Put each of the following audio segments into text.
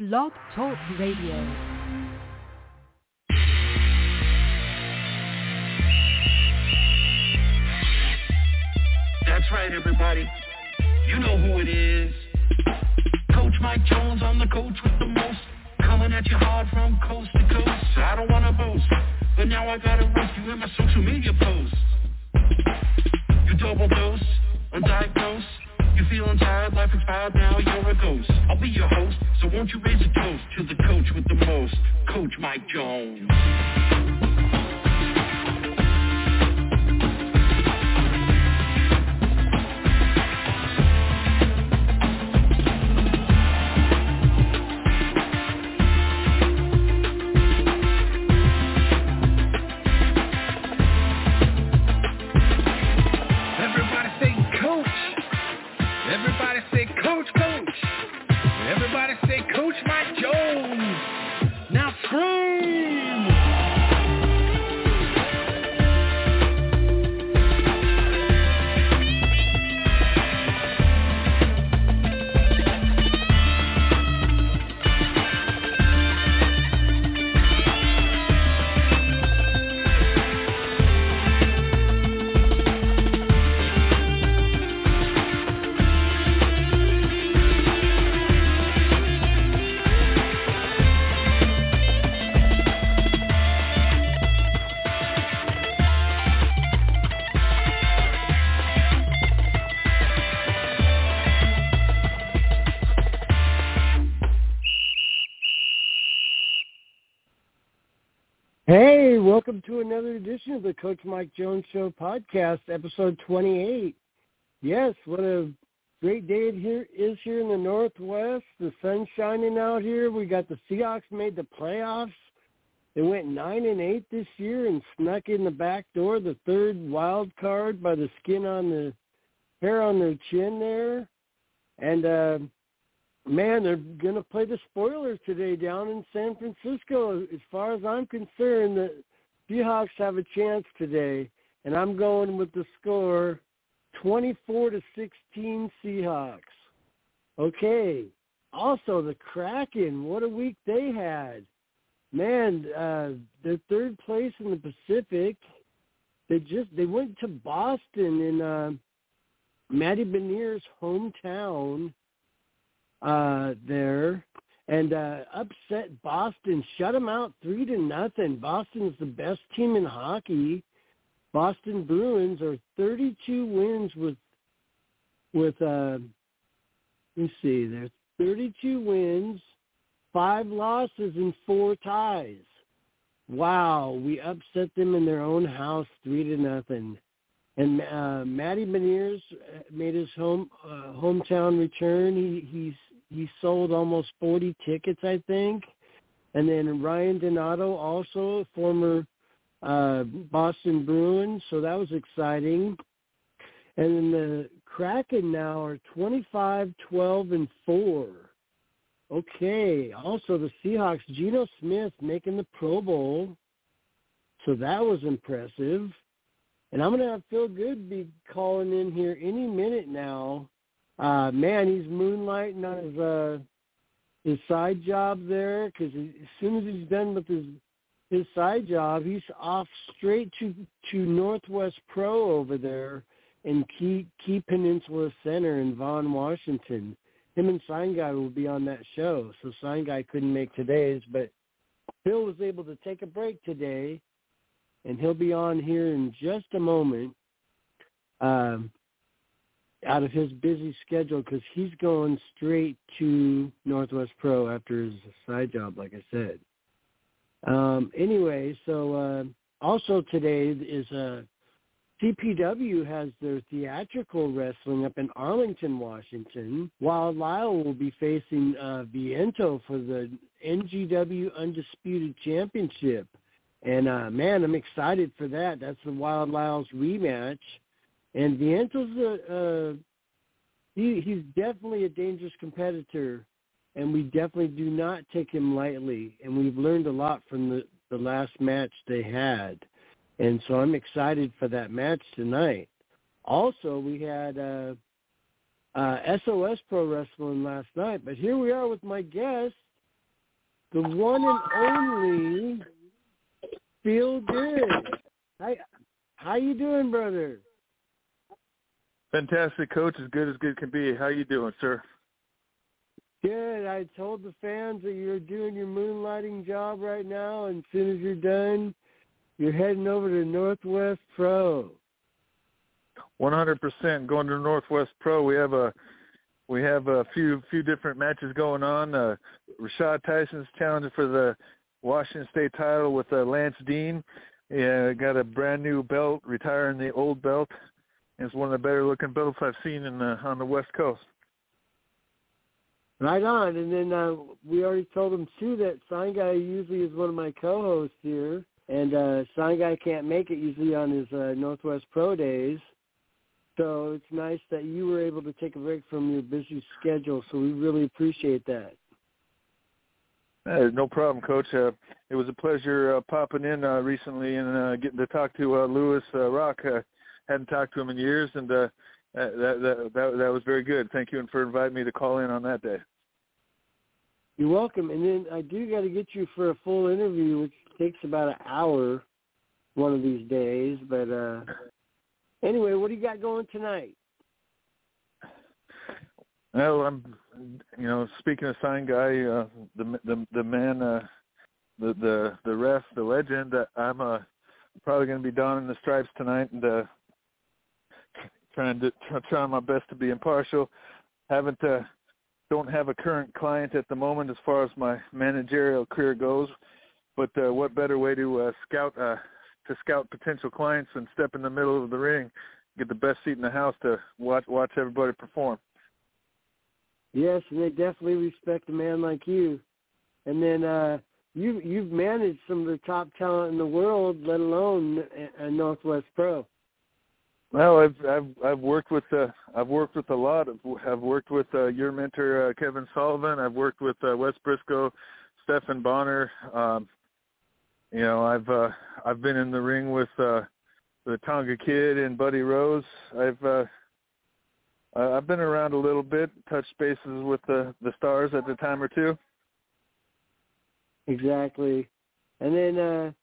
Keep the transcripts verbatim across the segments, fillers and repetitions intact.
Blog Talk Radio. That's right, everybody. You know who it is. Coach Mike Jones, I'm the coach with the most. Coming at you hard from coast to coast. I don't want to boast, but now I gotta roast you in my social media posts. You double dose, undiagnosed. You feeling tired, life expired, now you're a ghost. I'll be your host, so won't you raise a toast to the coach with the most, Coach Mike Jones. Hey, welcome to another edition of the Coach Mike Jones Show podcast, episode twenty-eight. Yes, what a great day it here is here in the Northwest. The sun's shining out here. We got the Seahawks made the playoffs. They went nine and eight this year and snuck in the back door, the third wild card by the skin on the hair on their chin there. And uh, man, they're going to play the spoilers today down in San Francisco. As far as I'm concerned, the Seahawks have a chance today, and I'm going with the score twenty-four to sixteen Seahawks. Okay. Also, the Kraken, what a week they had. Man, uh, they're third place in the Pacific. They just they went to Boston in uh, Matty Beniers' hometown. Uh, there and uh, upset Boston, shut them out three to nothing. Boston's the best team in hockey. Boston Bruins are thirty-two wins with with uh, let's see, there's thirty-two wins, five losses, and four ties. Wow, we upset them in their own house, three to nothing. And uh, Matty Beniers made his home uh, hometown return. He he's he sold almost forty tickets, I think. And then Ryan Donato, also former uh, Boston Bruins, so that was exciting. And then the Kraken now are twenty-five, twelve, and four. Okay. Also, the Seahawks, Geno Smith making the Pro Bowl, so that was impressive. And I'm going to have Phil Good be calling in here any minute now. Uh, man, he's moonlighting on his uh, his side job there because as soon as he's done with his his side job, he's off straight to, to Northwest Pro over there in Key, Key Peninsula Center in Vaughan, Washington. Him and Sign Guy will be on that show. So Sign Guy couldn't make today's, but Phil was able to take a break today. And he'll be on here in just a moment um, out of his busy schedule because he's going straight to Northwest Pro after his side job, like I said. Um, anyway, so uh, also today is uh, C P W has their theatrical wrestling up in Arlington, Washington, while Lyle will be facing uh, Viento for the N G W Undisputed Championship. And, uh, man, I'm excited for that. That's the Wild Lyle's rematch. And Viento's a, uh, he, he's definitely a dangerous competitor, and we definitely do not take him lightly. And we've learned a lot from the, the last match they had. And so I'm excited for that match tonight. Also, we had uh, uh, S O S Pro Wrestling last night, but here we are with my guest, the one and only Feel Good. Hi, how you doing, brother? Fantastic, Coach. As good as good can be. How you doing, sir? Good. I told the fans that you're doing your moonlighting job right now, and as soon as you're done, you're heading over to Northwest Pro. one hundred percent going to Northwest Pro. We have a we have a few few different matches going on. Uh, Rashad Tyson's challenging for the Washington State title with uh, Lance Dean. Yeah, got a brand new belt, retiring the old belt. It's one of the better looking belts I've seen in the, on the West Coast. Right on. And then uh, we already told him, too, that Sign Guy usually is one of my co-hosts here. And uh, Sign Guy can't make it usually on his uh, Northwest Pro days. So it's nice that you were able to take a break from your busy schedule. So we really appreciate that. Uh, no problem, Coach. Uh, it was a pleasure uh, popping in uh, recently and uh, getting to talk to uh, Lewis uh, Rock. Uh, hadn't talked to him in years, and uh, that, that, that, that was very good. Thank you for inviting me to call in on that day. You're welcome. And then I do got to get you for a full interview, which takes about an hour one of these days. But uh, anyway, what do you got going tonight? Well, I'm, you know, speaking of Sign Guy, uh, the the the man, uh, the the the ref, the legend. Uh, I'm uh, probably going to be donning the stripes tonight and uh, trying to trying my best to be impartial. Haven't uh, don't have a current client at the moment as far as my managerial career goes, but uh, what better way to uh, scout uh, to scout potential clients and step in the middle of the ring, get the best seat in the house to watch watch everybody perform. Yes, and they definitely respect a man like you. And then uh, you, you've managed some of the top talent in the world, let alone a, a Northwest Pro. Well, I've I've I've worked with uh, I've worked with a lot. Of, I've worked with uh, your mentor uh, Kevin Sullivan. I've worked with uh, Wes Briscoe, Stephan Bonner. Um, you know, I've uh, I've been in the ring with uh, the Tonga Kid and Buddy Rose. I've uh, I've been around a little bit, touched bases with the, the stars at the time or two. Exactly. And then uh,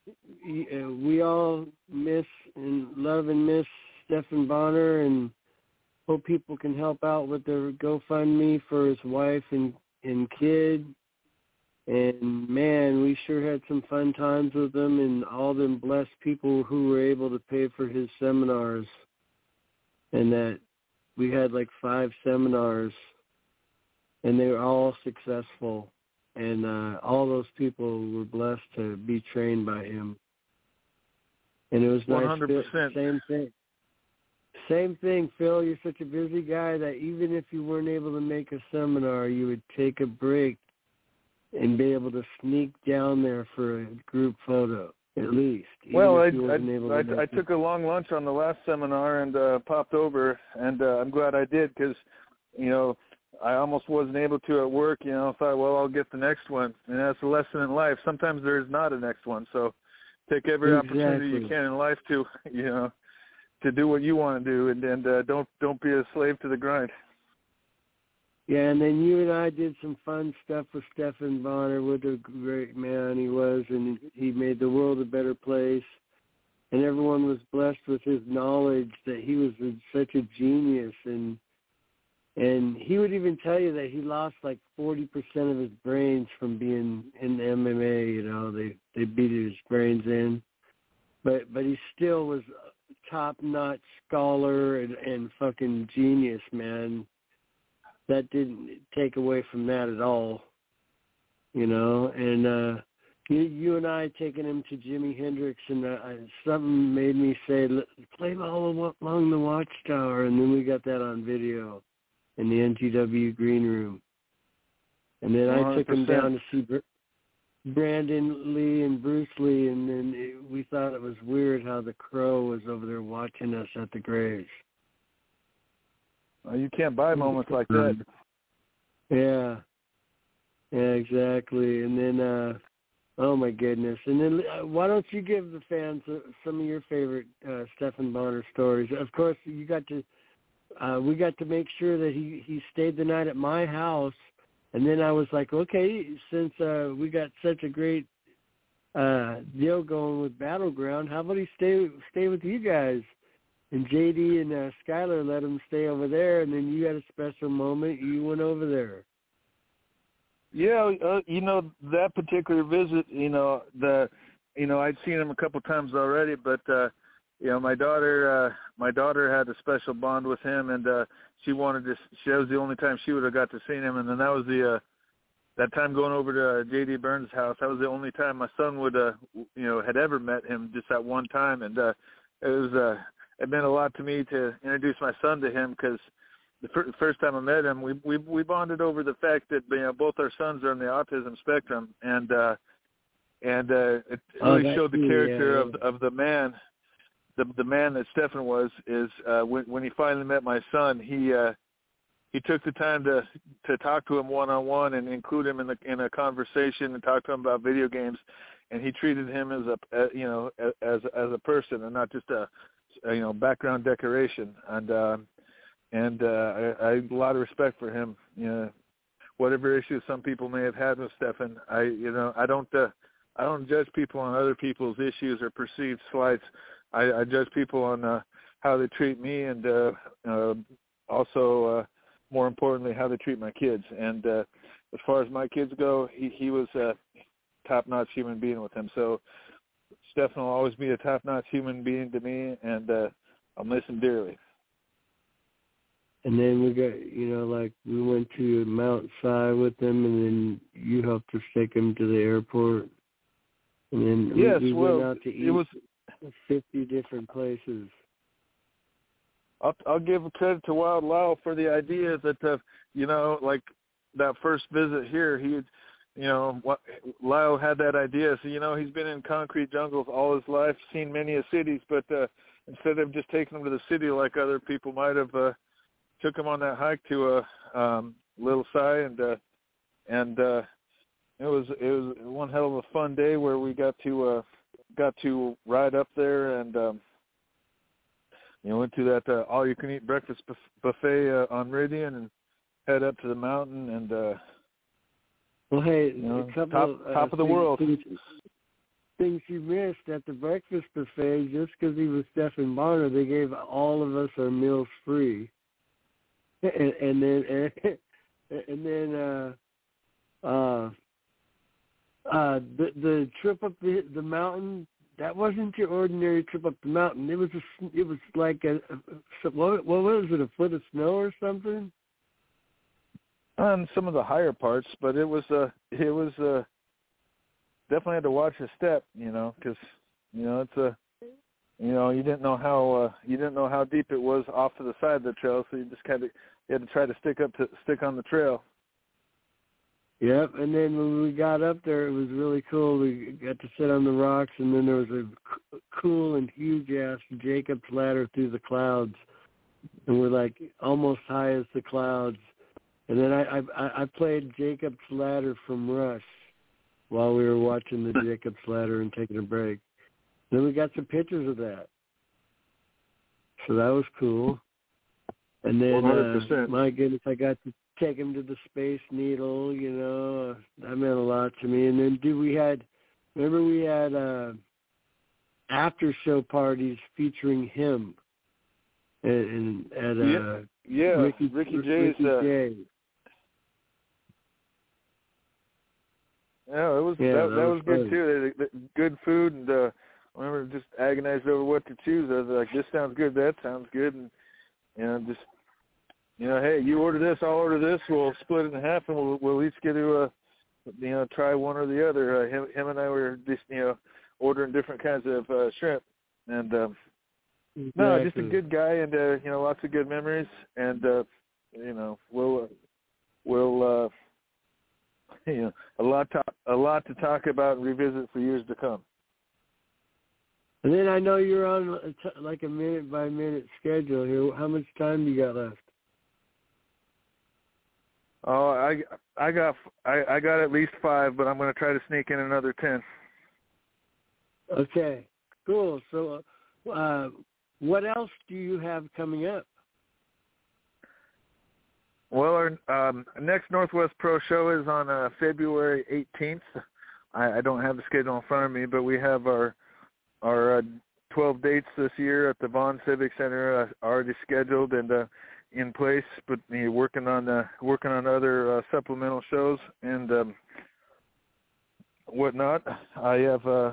we all miss and love and miss Stephan Bonner, and hope people can help out with their GoFundMe for his wife and, and kid. And, man, we sure had some fun times with him and all them blessed people who were able to pay for his seminars. And that we had like five seminars, and they were all successful. And uh, all those people were blessed to be trained by him. And it was nice. one hundred percent. Same thing. Same thing, Phil. You're such a busy guy that even if you weren't able to make a seminar, you would take a break and be able to sneak down there for a group photo, at least. Well, I I, I, I took a long lunch on the last seminar and uh, popped over, and uh, I'm glad I did because, you know, I almost wasn't able to at work. You know, thought, well, I'll get the next one, and that's a lesson in life. Sometimes there is not a next one, so take every exactly. opportunity you can in life to, you know, to do what you want to do, and and uh, don't don't be a slave to the grind. Yeah, and then you and I did some fun stuff with Stephan Bonner. What a great man he was, and he made the world a better place. And everyone was blessed with his knowledge that he was such a genius. And and he would even tell you that he lost like forty percent of his brains from being in the M M A. You know, they, they beat his brains in. But but he still was a top-notch scholar and, and fucking genius, man. That didn't take away from that at all, you know. And uh, you, you and I taking him to Jimi Hendrix, and uh, something made me say, play all along the Watchtower, and then we got that on video in the N T W green room. And then I took him down to see Brandon Lee and Bruce Lee, and then it, we thought it was weird how the Crow was over there watching us at the graves. Well, you can't buy moments like that. Yeah. Yeah, exactly. And then, uh, oh, my goodness. And then uh, why don't you give the fans uh, some of your favorite uh, Stephan Bonner stories? Of course, you got to, uh, we got to make sure that he, he stayed the night at my house And then I was like, okay, since uh, we got such a great uh, deal going with Battleground, how about he stay stay with you guys? And J D and uh, Skylar let him stay over there, and then you had a special moment. You went over there. Yeah, uh, you know, that particular visit, you know, the, you know, I'd seen him a couple times already, but, uh, you know, my daughter, uh, my daughter had a special bond with him, and uh, she wanted to, she, that was the only time she would have got to see him, and then that was the, uh, that time going over to uh, J D Burns' house, that was the only time my son would, uh, you know, had ever met him, just that one time, and uh, it was, uh, it meant a lot to me to introduce my son to him, because the fir- first time I met him, we, we we bonded over the fact that, you know, both our sons are on the autism spectrum, and uh, and uh, it really oh, showed the character yeah, yeah. of of the man, the the man that Stefan was. Is uh, when when he finally met my son, he uh, he took the time to to talk to him one on one and include him in the in a conversation and talk to him about video games, and he treated him as a, a you know as as a person and not just a, a you know background decoration. And uh, And uh, I, I have a lot of respect for him. You know, whatever issues some people may have had with Stefan, I, you know, I don't, uh, I don't judge people on other people's issues or perceived slights. I, I judge people on uh, how they treat me, and uh, uh, also, uh, more importantly, how they treat my kids. And uh, as far as my kids go, he, he was a top-notch human being with him. So Stefan will always be a top-notch human being to me, and uh, I'll miss him dearly. And then we got, you know, like we went to Mount Si with them, and then you helped us take them to the airport. And then yes, we, we well, went out to eat it was fifty different places. I'll, I'll give credit to Wild Lyle for the idea that, uh, you know, like that first visit here, he, you know, Lyle had that idea. So, you know, he's been in concrete jungles all his life, seen many of cities, but uh, instead of just taking them to the city like other people might have, uh, took him on that hike to a um, Little Si, and uh, and uh, it was it was one hell of a fun day where we got to uh, got to ride up there, and um, you know went to that uh, all you can eat breakfast buffet uh, on Meridian, and head up to the mountain, and uh, well, hey, you know, a couple top of, uh, top of the things, world. Things, things you missed at the breakfast buffet, just because he was Stefan Bonner, they gave all of us our meals free. And, and then, and, and then, uh, uh, uh, the the trip up the the mountain, that wasn't your ordinary trip up the mountain. It was a, it was like a, a what, what was it, a foot of snow or something? On some of the higher parts, but it was uh it was uh definitely had to watch a step, you know, because you know it's a. You know, you didn't know how uh, you didn't know how deep it was off to the side of the trail, so you just kind of you had to try to stick up to stick on the trail. Yep, and then when we got up there, it was really cool. We got to sit on the rocks, and then there was a c- cool and huge ass Jacob's ladder through the clouds, and we're like almost high as the clouds. And then I I, I played Jacob's Ladder from Rush while we were watching the Jacob's Ladder and taking a break. Then we got some pictures of that. So that was cool. And then, uh, my goodness, I got to take him to the Space Needle, you know. Uh, that meant a lot to me. And then, dude, we had, remember we had uh, after-show parties featuring him. And, and at uh, yeah, yeah. Ricky, Ricky Jay's. Ricky uh, Jay. Yeah, it was yeah, that, that, that was, was good too. They, they, good food, and uh, I remember just agonized over what to choose. I was like, "This sounds good. That sounds good," and you know, just you know, hey, you order this, I'll order this. We'll split it in half, and we'll we'll each get to uh, you know try one or the other. Uh, him, him and I were just you know ordering different kinds of uh, shrimp, and um, exactly. no, just a good guy, and uh, you know, lots of good memories, and uh, you know, we'll uh, we'll. Uh, You know, a lot, to, a lot to talk about and revisit for years to come. And then I know you're on a t- like a minute by minute schedule here. How much time do you got left? Oh, I, I got, I, I got at least five, but I'm going to try to sneak in another ten. Okay, cool. So, uh, what else do you have coming up? Well, our um, next Northwest Pro show is on uh, February eighteenth. I, I don't have the schedule in front of me, but we have our our uh, twelve dates this year at the Vaughn Civic Center uh, already scheduled and uh, in place. But you know, working on uh, working on other uh, supplemental shows and um, whatnot. I have uh,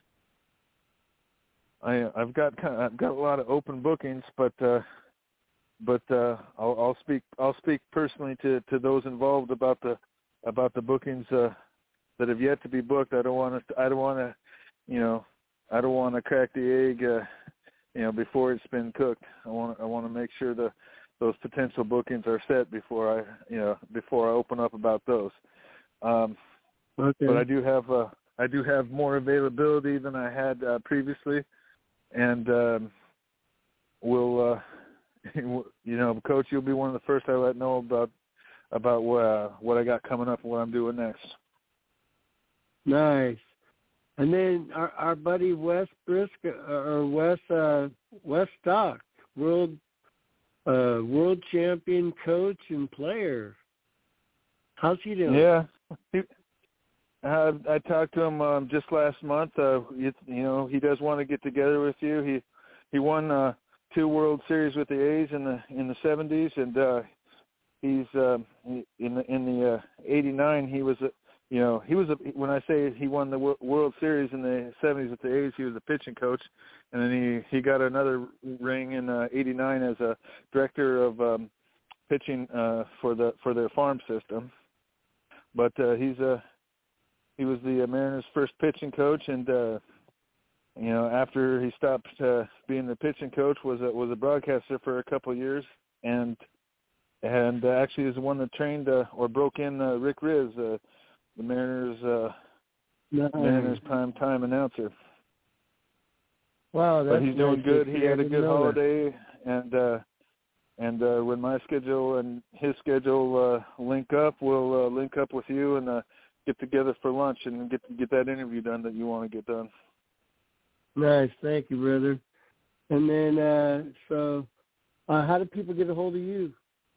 I I've got kind of, I've got a lot of open bookings, but. Uh, But uh, I'll, I'll speak. I'll speak personally to, to those involved about the about the bookings uh, that have yet to be booked. I don't want to. I don't want to. You know, I don't want to crack the egg. Uh, you know, before it's been cooked. I want. I want to make sure the those potential bookings are set before I. You know, before I open up about those. Um, okay. But I do have. Uh, I do have more availability than I had uh, previously, and um, we'll. Uh, You know, Coach, you'll be one of the first I let know about about uh, what I got coming up and what I'm doing next. Nice. And then our, our buddy Wes Brisk or Wes uh, Wes Stock, world uh, world champion coach and player. How's he doing? Yeah, he, I, I talked to him um, just last month. Uh, you, you know, he does want to get together with you. He he won. Uh, two World Series with the A's in the in the seventies, and uh, he's uh, in the in the uh, eighty-nine. He was a, you know he was a, when I say he won the World Series in the seventies with the A's, he was a pitching coach, and then he, he got another ring in uh, eighty-nine as a director of um, pitching uh, for the for their farm system. But uh, he's a he was the Mariners' first pitching coach, and uh, you know, after he stopped uh, being the pitching coach, was a, was a broadcaster for a couple of years, and and uh, actually is the one that trained uh, or broke in uh, Rick Riz, uh, the Mariners uh, nice. Mariners prime time announcer. Wow, that's but he's doing nice good. He had a good holiday, that. and uh, and uh, when my schedule and his schedule uh, link up, we'll uh, link up with you and uh, get together for lunch and get get that interview done that you want to get done. Nice, thank you, brother. And then, uh, so, uh, how do people get a hold of you?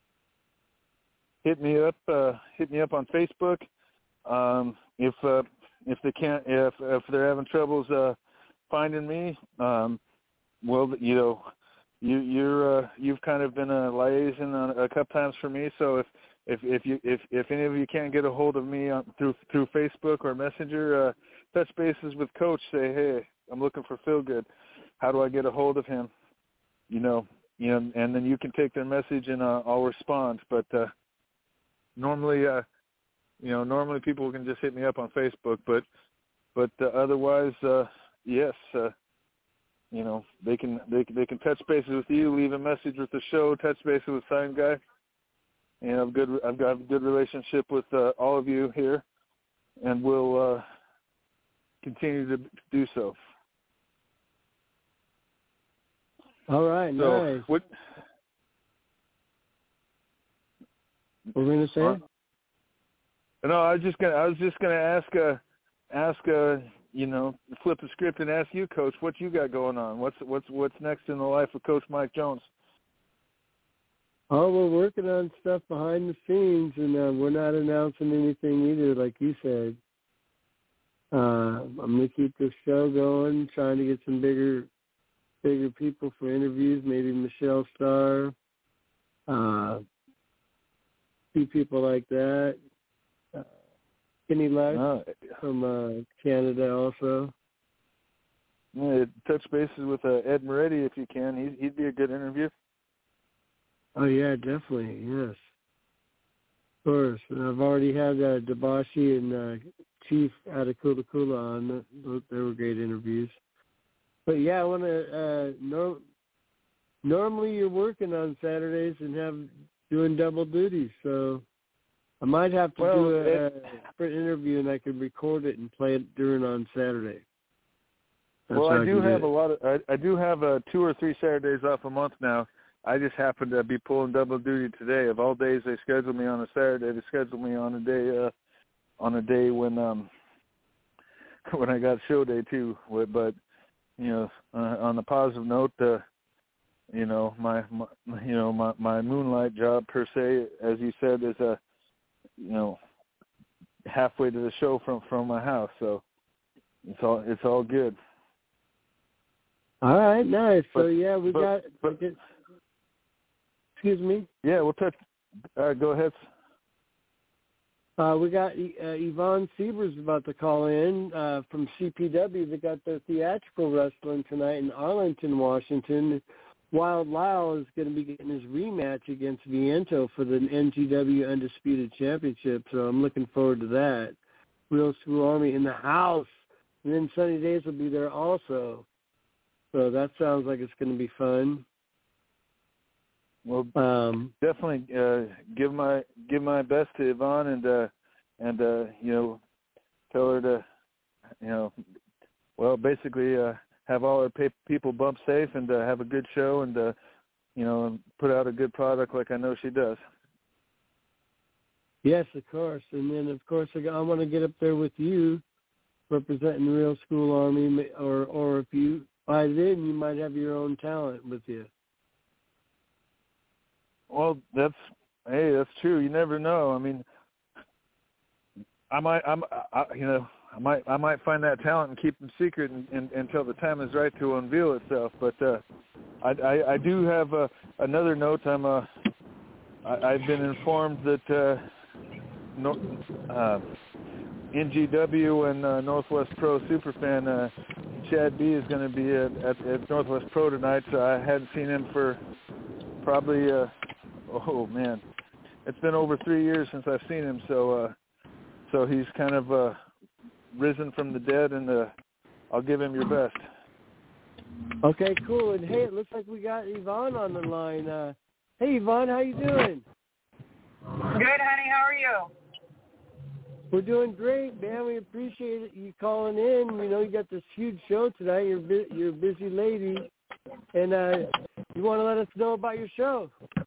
Hit me up. Uh, hit me up on Facebook. Um, if uh, if they can't, if if they're having troubles uh, finding me, um, well, you know, you you're uh, you've kind of been a liaison on a couple times for me. So if if if you if if any of you can't get a hold of me on, through through Facebook or Messenger, uh, touch bases with Coach. Say, hey, I'm looking for Philgood. How do I get a hold of him? You know, you know, and then you can take their message and uh, I'll respond. But uh, normally, uh, you know, normally people can just hit me up on Facebook. But but uh, otherwise, uh, yes, uh, you know, they can they they can touch bases with you, leave a message with the show, touch bases with Sign Guy. And I've good I've got a good relationship with uh, all of you here, and we'll uh, continue to do so. All right, so nice. What we're gonna say? Uh, no, I was just gonna I was just gonna ask uh, ask uh, you know, flip the script and ask you, Coach, what you got going on? What's what's what's next in the life of Coach Mike Jones? Oh, we're working on stuff behind the scenes, and uh, we're not announcing anything either, like you said. Uh, I'm going to keep this show going, trying to get some bigger bigger people for interviews, maybe Michelle Starr, uh, few people like that. Uh, Kenny Lex Oh, from uh, Canada also. yeah, touch bases with uh, Ed Moretti if you can. He'd, he'd be a good interview. Oh, yeah, definitely, yes. Of course. And I've already had uh, Dabashi and uh, Chief out of Kula Kula on. They were great interviews. But, yeah, I want to uh, no, – normally you're working on Saturdays and have doing double duty, so I might have to well, do a, it, a different interview and I can record it and play it during on Saturday. That's well, I do do have it. a lot of I, I do have uh, two or three Saturdays off a month now. I just happen to be pulling double duty today. Of all days they schedule me on a Saturday, they schedule me on a day uh, on a day when um when I got show day too. But you know, uh, on the positive note, uh, you know, my, my you know my, my moonlight job per se, as you said, is a you know halfway to the show from, from my house, so it's all it's all good. All right, nice. But, so yeah, we but, got. But, excuse me. Yeah, we'll touch. Uh, go ahead. Uh, we got uh, Yvonne Sievers about to call in uh, from C P W. They got their theatrical wrestling tonight in Arlington, Washington. Wild Lyle is going to be getting his rematch against Viento for the N G W Undisputed Championship, so I'm looking forward to that. Real School Army in the house, and then Sunny Days will be there also. So that sounds like it's going to be fun. Well, um, definitely uh, give my give my best to Yvonne, and uh, and uh, you know, tell her to, you know, well, basically uh, have all her pe- people bump safe, and uh, have a good show, and uh, you know, and put out a good product like I know she does. Yes, of course, and then of course I, I want to get up there with you, representing the Real School Army, or or if you by then you might have your own talent with you. Well, that's hey, that's true. You never know. I mean, I might, I'm, I, you know, I might, I might find that talent and keep them secret and, and, until the time is right to unveil itself. But uh, I, I, I do have uh, another note. I'm, uh, I, I've been informed that uh, no, uh, N G W and uh, Northwest Pro Superfan uh, Chad B is going to be at, at, at Northwest Pro tonight. So I hadn't seen him for probably. Uh, Oh man, it's been over three years since I've seen him. So, uh, so he's kind of uh, risen from the dead, and uh, I'll give him your best. Okay, cool. And hey, it looks like we got Yvonne on the line. Uh, hey, Yvonne, how you doing? Good, honey. How are you? We're doing great, man. We appreciate you calling in. You know, you got this huge show tonight. You're bu- you're a busy lady, and uh, you want to let us know about your show.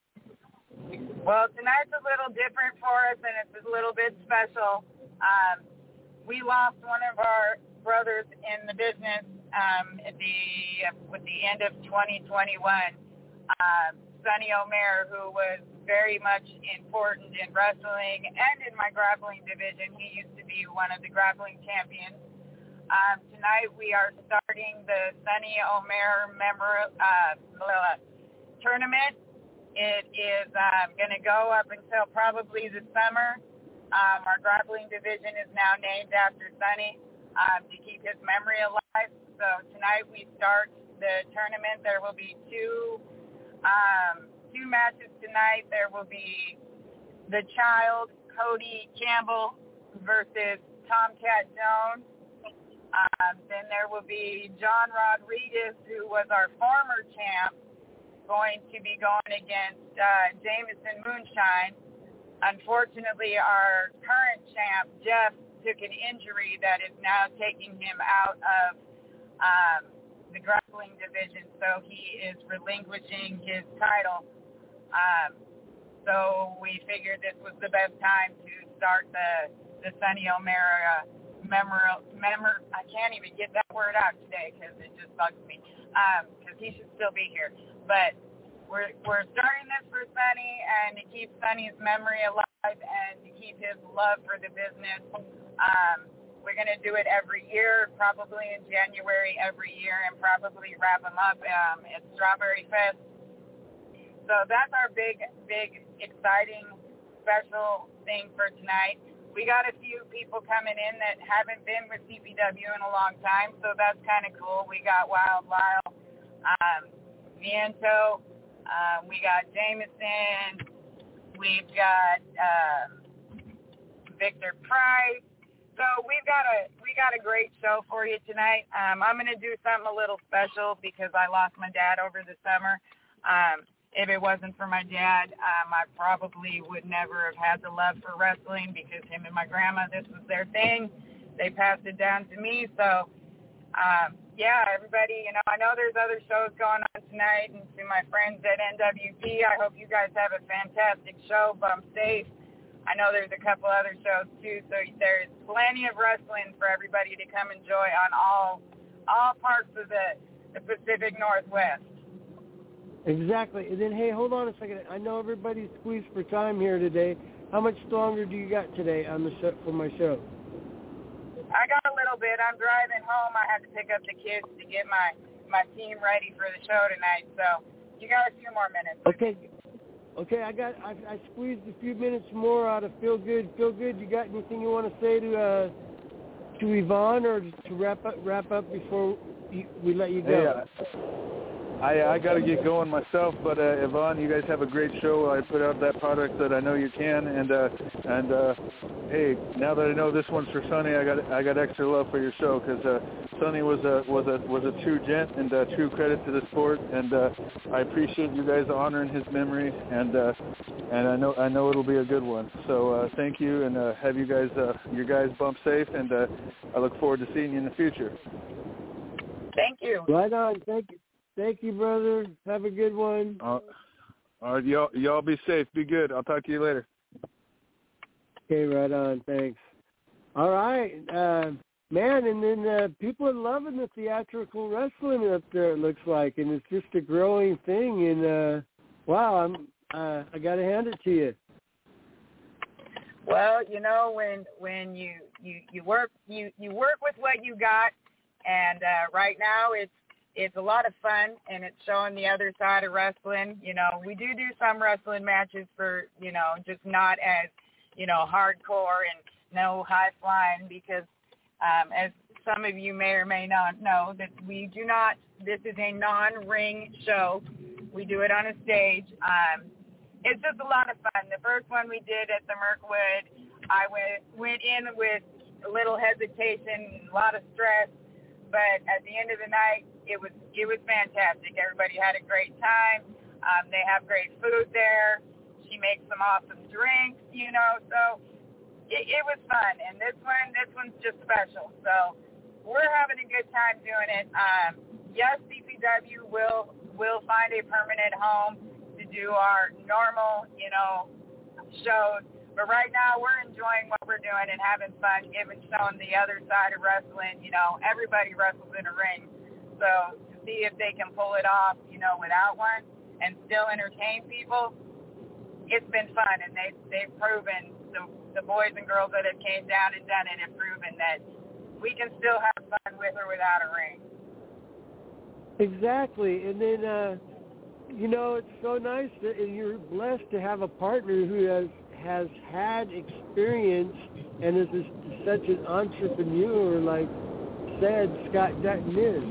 Well, tonight's a little different for us, and it's a little bit special. Um, we lost one of our brothers in the business um, at the with the end of twenty twenty-one, uh, Sonny Omer, who was very much important in wrestling and in my grappling division. He used to be one of the grappling champions. Um, tonight we are starting the Sonny Omer memor- uh, tournament. It is um, going to go up until probably the summer. Um, our grappling division is now named after Sonny um, to keep his memory alive. So tonight we start the tournament. There will be two um, two matches tonight. There will be the Child, Cody Campbell, versus Tomcat Jones. Um, then there will be John Rodriguez, who was our former champ, going to be going against uh, Jameson Moonshine. Unfortunately, our current champ, Jeff, took an injury that is now taking him out of um, the grappling division, so he is relinquishing his title. Um, so we figured this was the best time to start the, the Sonny O'Mara memorial. Memor- I can't even get that word out today because it just bugs me, because um, he should still be here. But we're we're starting this for Sonny and to keep Sonny's memory alive and to keep his love for the business. Um, we're going to do it every year, probably in January every year, and probably wrap them up um, at Strawberry Fest. So that's our big, big, exciting, special thing for tonight. We got a few people coming in that haven't been with C P W in a long time, so that's kind of cool. We got Wild Lyle, um, Viento. Um, we got Jameson, we've got uh, Victor Price. So we've got a we got a great show for you tonight. Um, I'm going to do something a little special because I lost my dad over the summer. Um, if it wasn't for my dad, um, I probably would never have had the love for wrestling because him and my grandma, this was their thing. They passed it down to me. So Um, yeah, everybody, you know, I know there's other shows going on tonight, and to my friends at N W P, I hope you guys have a fantastic show. Bump safe. I know there's a couple other shows, too, so there's plenty of wrestling for everybody to come enjoy on all all parts of the, the Pacific Northwest. Exactly. And then, hey, hold on a second. I know everybody's squeezed for time here today. How much longer do you got today on the show, for my show? I got a little bit. I'm driving home. I had to pick up the kids to get my, my team ready for the show tonight. So you got a few more minutes. Okay. Okay, I got I, I squeezed a few minutes more out of Feel Good. Feel Good. You got anything you want to say to uh, to Yvonne or to wrap up wrap up before you, we let you go? Hey, I I got to get going myself, but uh, Yvonne, you guys have a great show. I put out that product that I know you can, and uh, and uh, hey, now that I know this one's for Sonny, I got I got extra love for your show because uh, Sonny was a was a was a true gent and a true credit to the sport, and uh, I appreciate you guys honoring his memory, and uh, and I know I know it'll be a good one. So uh, thank you, and uh, have you guys uh, your guys bump safe, and uh, I look forward to seeing you in the future. Thank you. Right on. Thank you. Thank you, brother. Have a good one. Uh, all right, y'all, y'all be safe. Be good. I'll talk to you later. Okay, right on. Thanks. All right, uh, man, and then uh, people are loving the theatrical wrestling up there, it looks like, and it's just a growing thing. And, uh, wow, I'm, uh, I got to hand it to you. Well, you know, when when you, you, you work you, you work with what you got, and uh, right now it's It's a lot of fun, and it's showing the other side of wrestling. You know, we do do some wrestling matches for, you know, just not as, you know, hardcore and no high flying because, um, as some of you may or may not know, that we do not, this is a non-ring show. We do it on a stage. Um, it's just a lot of fun. The first one we did at the Mirkwood, I went, went in with a little hesitation, a lot of stress, but at the end of the night, It was it was fantastic. Everybody had a great time. Um, they have great food there. She makes some awesome drinks, you know. So it, it was fun. And this one, this one's just special. So we're having a good time doing it. Um, yes, C P W will will find a permanent home to do our normal, you know, shows. But right now we're enjoying what we're doing and having fun, giving showing the other side of wrestling. You know, everybody wrestles in a ring. So to see if they can pull it off, you know, without one and still entertain people, it's been fun. And they, they've proven, the, the boys and girls that have came down and done it have proven that we can still have fun with or without a ring. Exactly. And then, uh, you know, it's so nice that and you're blessed to have a partner who has, has had experience and is such an entrepreneur like said Scott Dutton is.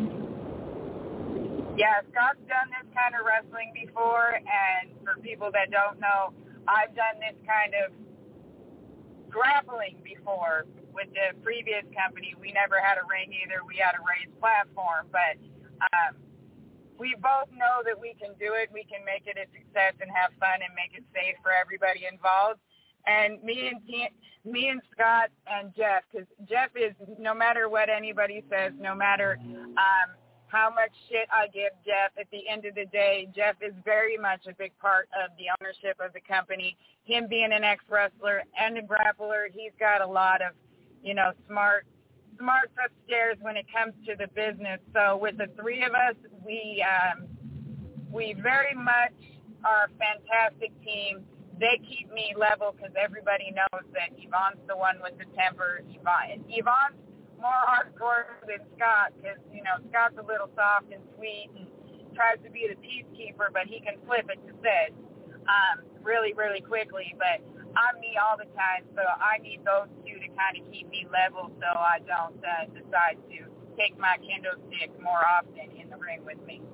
Yeah, Scott's done this kind of wrestling before, and for people that don't know, I've done this kind of grappling before with the previous company. We never had a ring either. We had a raised platform, but um, we both know that we can do it. We can make it a success and have fun and make it safe for everybody involved. And me and me and Scott and Jeff, because Jeff is, no matter what anybody says, no matter um, how much shit I give Jeff, at the end of the day, Jeff is very much a big part of the ownership of the company. Him being an ex-wrestler and a grappler, he's got a lot of, you know, smart smarts upstairs when it comes to the business. So with the three of us, we um, we very much are a fantastic team. They keep me level because everybody knows that Yvonne's the one with the temper. Yvonne, Yvonne's more hardcore than Scott because, you know, Scott's a little soft and sweet and tries to be the peacekeeper, but he can flip it to Sid um, really, really quickly. But I'm me all the time, so I need those two to kind of keep me level so I don't uh, decide to take my kendo stick more often in the ring with me.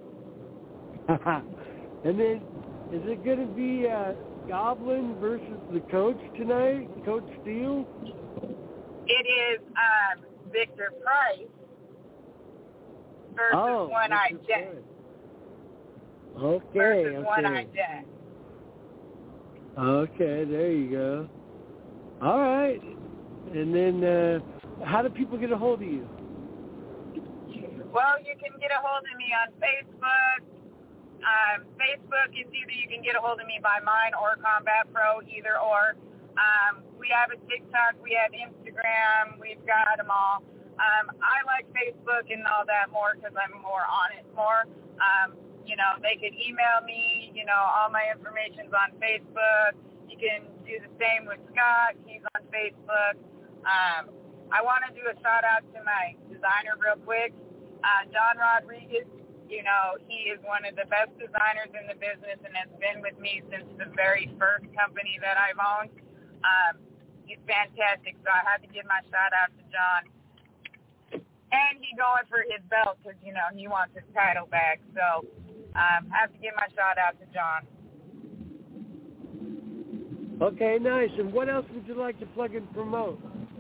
And then, is it going to be uh, Goblin versus the coach tonight, Coach Steele? It is um, Victor Price versus oh, One-Eyed Jack. Okay, versus okay. One-Eyed Jack. Okay, there you go. All right. And then uh, how do people get a hold of you? Well, you can get a hold of me on Facebook. Um, Facebook is either you can get a hold of me by mine or Combat Pro, either or. Um, we have a TikTok, we have Instagram, we've got them all. Um, I like Facebook and all that more because I'm more on it more. Um, you know, they could email me. You know, all my information's on Facebook. You can do the same with Scott. He's on Facebook. Um, I want to do a shout out to my designer real quick, uh, John Rodriguez. You know, he is one of the best designers in the business and has been with me since the very first company that I've owned. Um, he's fantastic, so I had to give my shout out to John. And he going for his belt because, you know, he wants his title back. So um, I have to give my shout out to John. Okay, nice. And what else would you like to plug and promote?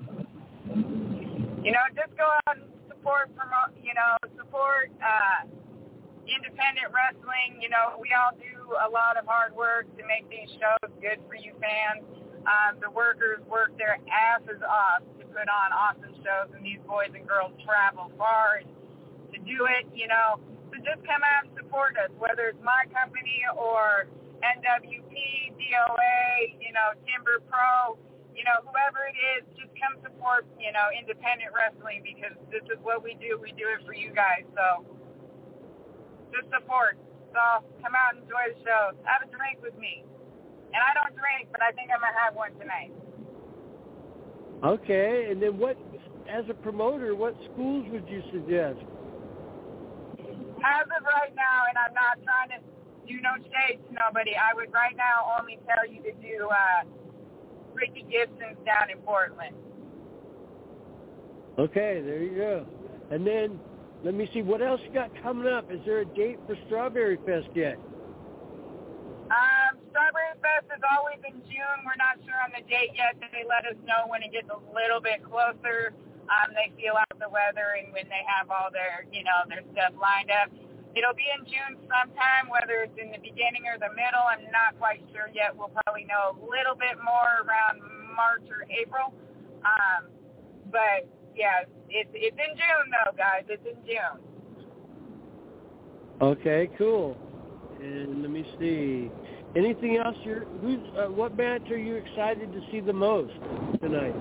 You know, just go out and support, promote, you know, support uh, independent wrestling. You know, we all do a lot of hard work to make these shows good for you fans. Um, the workers work their asses off to put on awesome shows, and these boys and girls travel far to do it, you know. So just come out and support us, whether it's my company or N W P, D O A, you know, Timber Pro, you know, whoever it is, just come support, you know, independent wrestling because this is what we do. We do it for you guys. So just support. So come out and enjoy the show. Have a drink with me. And I don't drink, but I think I'm going to have one tonight. Okay. And then what, as a promoter, what schools would you suggest? As of right now, and I'm not trying to do no shade to nobody, I would right now only tell you to do uh, Ricky Gibson's down in Portland. Okay, there you go. And then let me see, what else you got coming up? Is there a date for Strawberry Fest yet? Um, Strawberry Fest is always in June. We're not sure on the date yet. They let us know when it gets a little bit closer. Um, they feel out the weather and when they have all their, you know, their stuff lined up. It'll be in June sometime, whether it's in the beginning or the middle. I'm not quite sure yet. We'll probably know a little bit more around March or April. Um, but, yeah, it's, it's in June, though, guys. It's in June. Okay, cool. And let me see. Anything else? You're, who's, uh, what match are you excited to see the most tonight?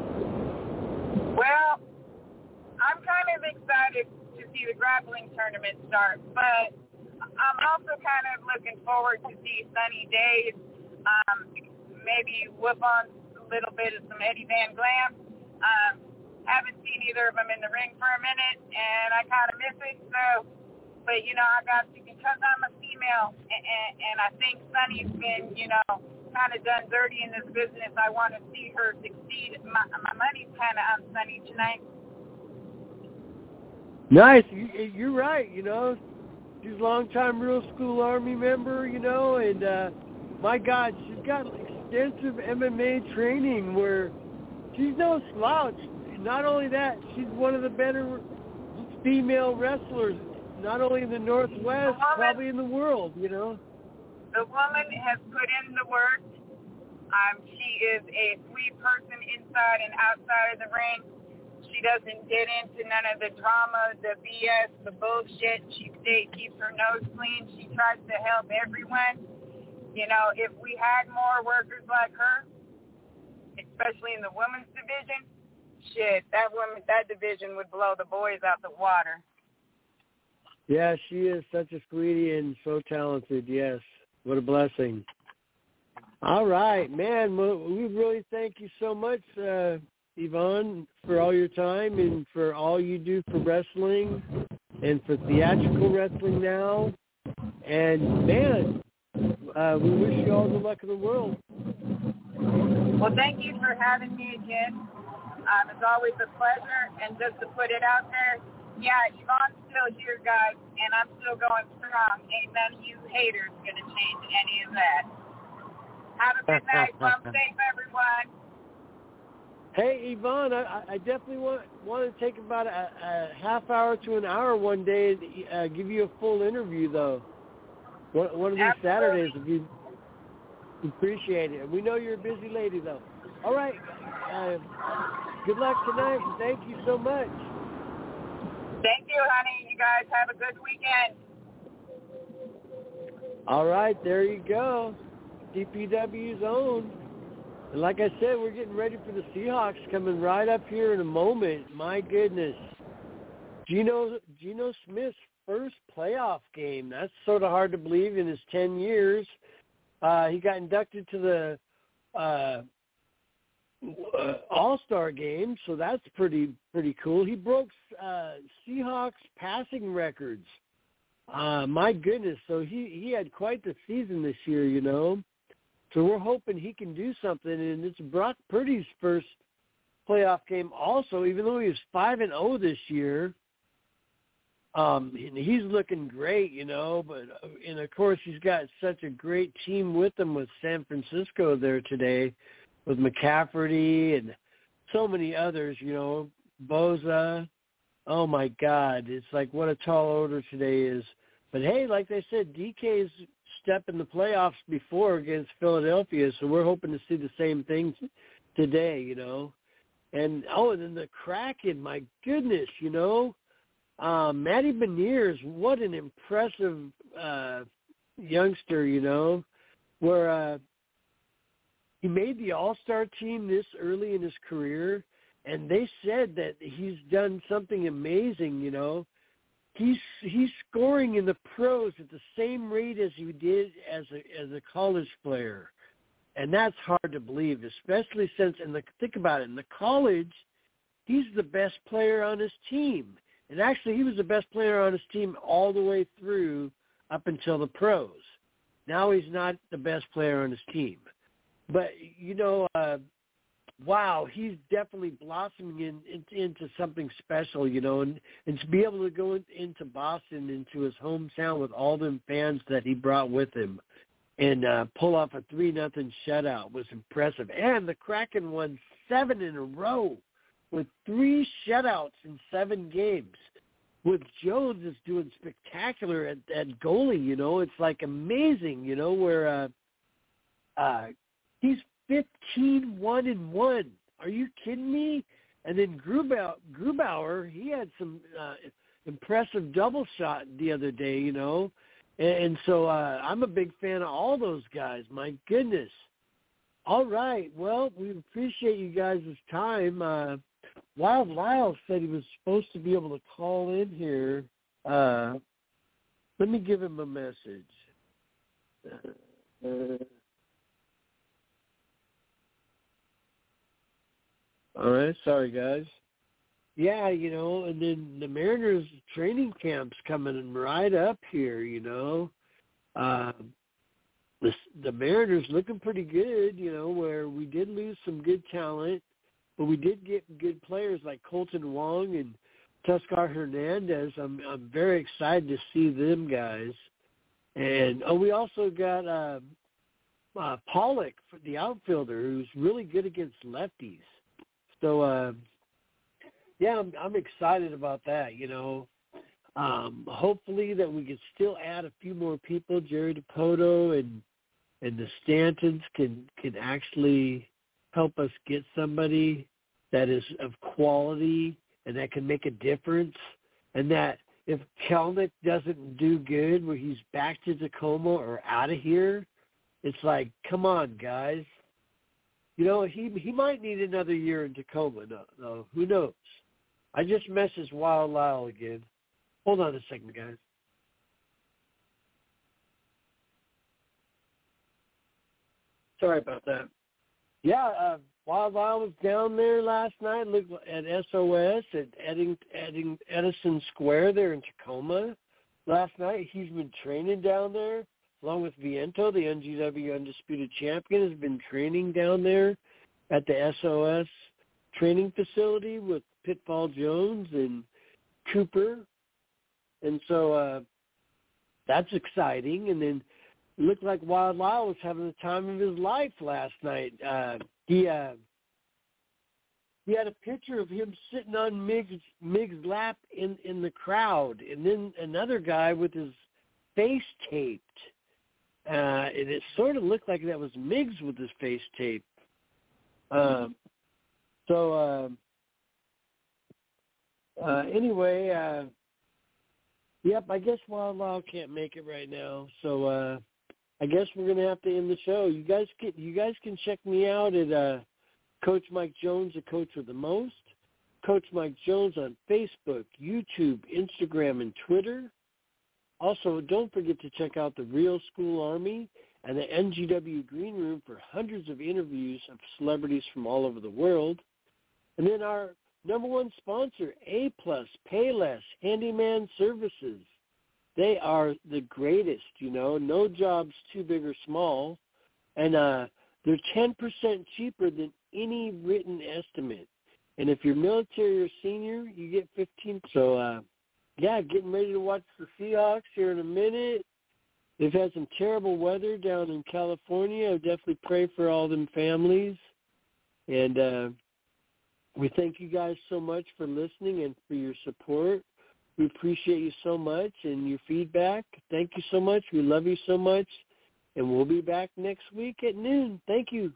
Well, I'm kind of excited to see the grappling tournament start, but I'm also kind of looking forward to see Sunny Days, um, maybe whip on a little bit of some Eddie Van Glam. Um, haven't seen either of them in the ring for a minute, and I kind of miss it, so... But, you know, I got to, because I'm a female, and, and, and I think Sunny's been, you know, kind of done dirty in this business. I want to see her succeed. My, my money's kind of on Sunny tonight. Nice. You, you're right, you know. She's a long-time Real School Army member, you know, and, uh, my God, she's got extensive M M A training where she's no slouch. Not only that, she's one of the better female wrestlers, not only in the Northwest, the woman, probably in the world, you know. The woman has put in the work. Um, she is a sweet person inside and outside of the ring. She doesn't get into none of the drama, the B S, the bullshit. She stays, keeps her nose clean. She tries to help everyone. You know, if we had more workers like her, especially in the women's division, shit, that woman, that division would blow the boys out the water. Yeah, she is such a sweetie and so talented, yes. What a blessing. All right, man, we really thank you so much, uh, Yvonne, for all your time and for all you do for wrestling and for theatrical wrestling now. And, man, uh, we wish you all the luck in the world. Well, thank you for having me again. Um, it's always a pleasure. And just to put it out there, yeah, Yvonne's still here, guys, and I'm still going strong. Ain't none of you haters going to change any of that. Have a good night. Bump safe, everyone. Hey, Yvonne, I, I definitely want want to take about a, a half hour to an hour one day and uh, give you a full interview, though. One, one of these Absolutely. Saturdays, if you appreciate it. We know you're a busy lady, though. All right. Uh, good luck tonight, and thank you so much. Thank you, honey. You guys have a good weekend. All right, there you go. D P W's own. And like I said, we're getting ready for the Seahawks coming right up here in a moment. My goodness. Geno, Geno Smith's first playoff game. That's sort of hard to believe in his ten years. Uh, he got inducted to the uh, uh, All-Star game, so that's pretty pretty cool. He broke uh, Seahawks passing records. Uh, my goodness, so he, he had quite the season this year, you know. So we're hoping he can do something, and it's Brock Purdy's first playoff game also, even though he was five and oh this year. Um, and he's looking great, you know, but, and of course he's got such a great team with him with San Francisco there today with McCaffrey and so many others, you know, Bosa. Oh my God. It's like what a tall order today is. But hey, like they said, D K's stepped in the playoffs before against Philadelphia. So we're hoping to see the same thing today, you know, and, oh, and then the Kraken, my goodness, you know, Um, Matty Beniers, what an impressive uh, youngster, you know, where uh, he made the All-Star team this early in his career, and they said that he's done something amazing, you know. He's he's scoring in the pros at the same rate as he did as a as a college player, and that's hard to believe, especially since, and the, think about it, in the college, he's the best player on his team. And actually, he was the best player on his team all the way through up until the pros. Now he's not the best player on his team. But, you know, uh, wow, he's definitely blossoming in, in, into something special, you know, and, and to be able to go in, into Boston, into his hometown with all them fans that he brought with him and uh, pull off a three nothing shutout was impressive. And the Kraken won seven in a row with three shutouts in seven games. With Jones is doing spectacular at, at goalie, you know. It's like amazing, you know, where uh, uh, he's fifteen one and one. Are you kidding me? And then Grubauer, Grubauer he had some uh, impressive double shot the other day, you know. And, and so uh, I'm a big fan of all those guys. My goodness. All right. Well, we appreciate you guys' time. Uh, Wild Lyle said he was supposed to be able to call in here. Uh, let me give him a message. Uh, all right. Sorry, guys. Yeah, you know, and then the Mariners training camp's coming right up here, you know. Uh, the, the Mariners looking pretty good, you know, where we did lose some good talent. But we did get good players like Colton Wong and Tuskar Hernandez. I'm I'm very excited to see them guys. And oh, we also got uh, uh, Pollock, for the outfielder, who's really good against lefties. So uh, yeah, I'm, I'm excited about that. You know, um, hopefully that we can still add a few more people. Jerry DiPoto and and the Stantons can can actually help us get somebody that is of quality and that can make a difference, and that if Kelnick doesn't do good where he's back to Tacoma or out of here, it's like, come on, guys. You know, he he might need another year in Tacoma. No, no, who knows? I just messaged Wild Lyle again. Hold on a second, guys. Sorry about that. Yeah, uh, Wild Lyle was down there last night, looked at S O S at Edding, Edding, Edison Square there in Tacoma last night. He's been training down there, along with Viento, the N G W Undisputed Champion, has been training down there at the S O S training facility with Pitfall Jones and Cooper. And so uh, that's exciting. And then it looked like Wild Lyle was having the time of his life last night. Uh, he uh, he had a picture of him sitting on Miggs, Miggs' lap in, in the crowd, and then another guy with his face taped. Uh, and it sort of looked like that was Miggs with his face taped. Um, so uh, uh, anyway, uh, yep, I guess Wild Lyle can't make it right now. So uh, I guess we're gonna have to end the show. You guys can you guys can check me out at uh, Coach Mike Jones, the Coach with the Most. Coach Mike Jones on Facebook, YouTube, Instagram, and Twitter. Also, don't forget to check out the Real School Army and the N G W Green Room for hundreds of interviews of celebrities from all over the world. And then our number one sponsor, A Plus, Payless, Handyman Services. They are the greatest, you know, no job's too big or small. And uh, they're ten percent cheaper than any written estimate. And if you're military or senior, you get fifteen percent. So, uh, yeah, getting ready to watch the Seahawks here in a minute. They've had some terrible weather down in California. I definitely pray for all them families. And uh, we thank you guys so much for listening and for your support. We appreciate you so much and your feedback. Thank you so much. We love you so much. And we'll be back next week at noon. Thank you.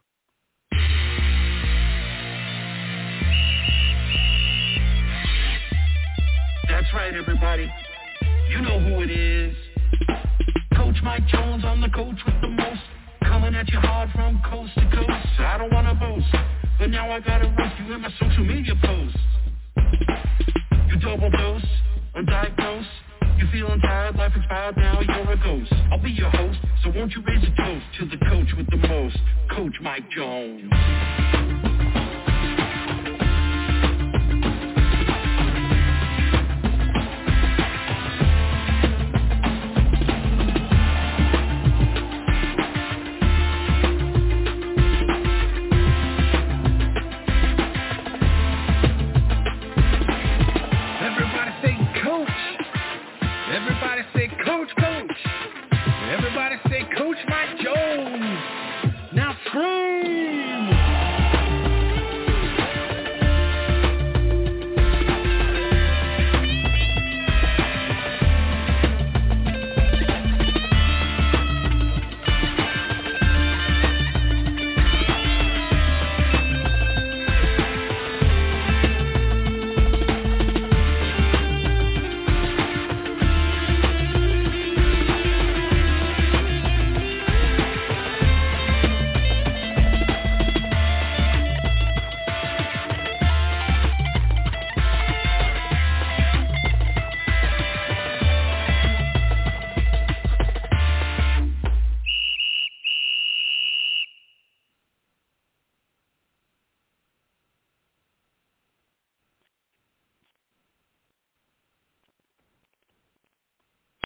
That's right, everybody. You know who it is. Coach Mike Jones, I'm the coach with the most. Coming at you hard from coast to coast. I don't want to boast, but now I got to roast you in my social media posts. You double dose, undiagnosed. You feeling tired, life expired, now you're a ghost. I'll be your host, so won't you raise a toast to the coach with the most, Coach Mike Jones.